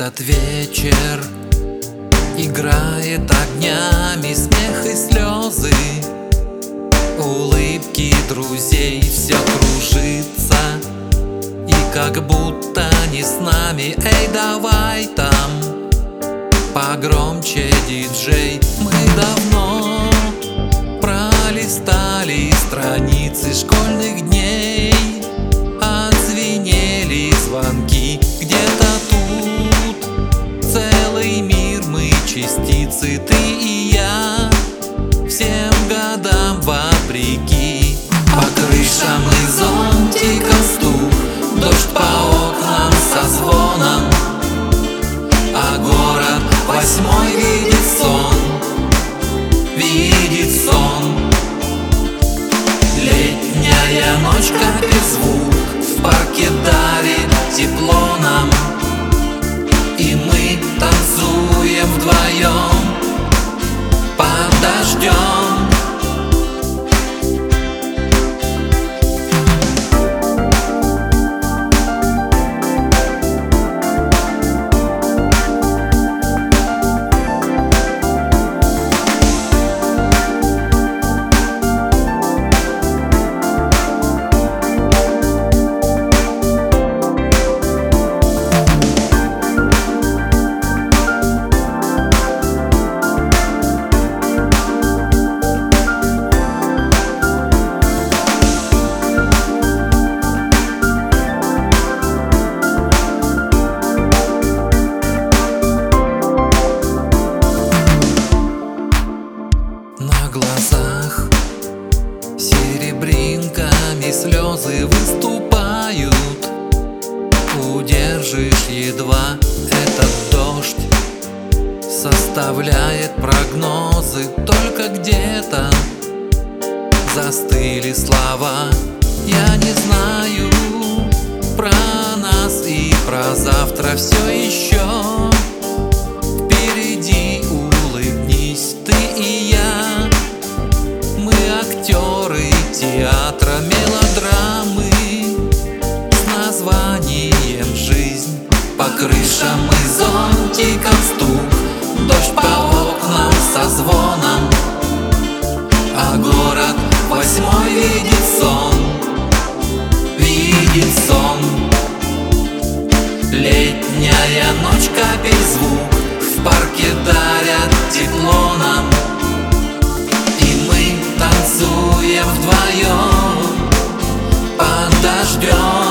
Этот вечер играет огнями смех и слезы, улыбки друзей, все кружится, и как будто не с нами. Эй, давай там погромче, диджей. Мы давно пролистали страницы школьных дней, отзвенели звонки. Где-то тут целый мир, мы частицы, ты и я, всем годам вопреки. По крышам и зонтикам стук, дождь по окнам со звоном, а город восьмой видит сон, видит сон. Летняя ночь, капель звук, в парке дарит тепло нам, и мы танцуем вдвоем под дождем. На глазах серебринками слезы выступают, удержишь едва этот дождь, составляет прогнозы. Только где-то застыли слова. Я не знаю про нас и про завтра, все еще впереди. Улыбнись, ты и я, мы актеры театра, мелодрамы с названием «Жизнь». По крышам и зонтикам стук, дождь по окнам со звоном, а город восьмой видит сон, видит сон. Летняя ночь, капель звук, в парке дарят тепло нам, и мы танцуем вдвоем под дождем.